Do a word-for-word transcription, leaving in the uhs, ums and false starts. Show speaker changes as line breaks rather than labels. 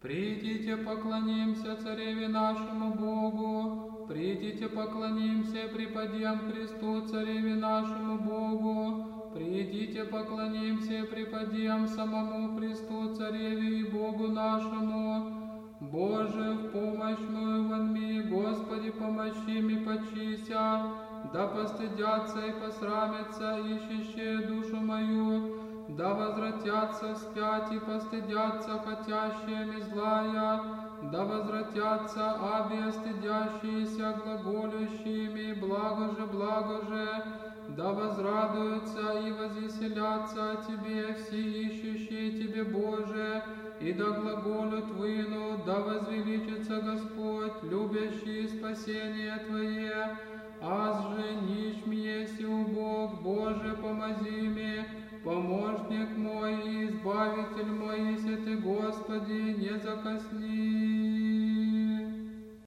Придите, поклонимся Цареве нашему Богу, придите, поклонимся и преподем Христу, Цареве нашему Богу, придите, поклонимся и преподем самому Христу, Цареве и Богу нашему. Боже, в помощь мою вонми, Господи, помощи ми почися, да постыдятся и посрамятся ищущие душу мою, да возвратятся вспять и постыдятся хотящие ми злая, да возвратятся аби стыдящиеся глаголющими, благо же, благо же, да возрадуются и возвеселятся о Тебе все ищущие Тебе, Боже, и да глаголют выну, да возвеличится Господь, любящий спасение Твое. Аз же нищ еси у Бог, Боже, помози мне, помощник мой и избавитель мой, если Ты, Господи, не закосни.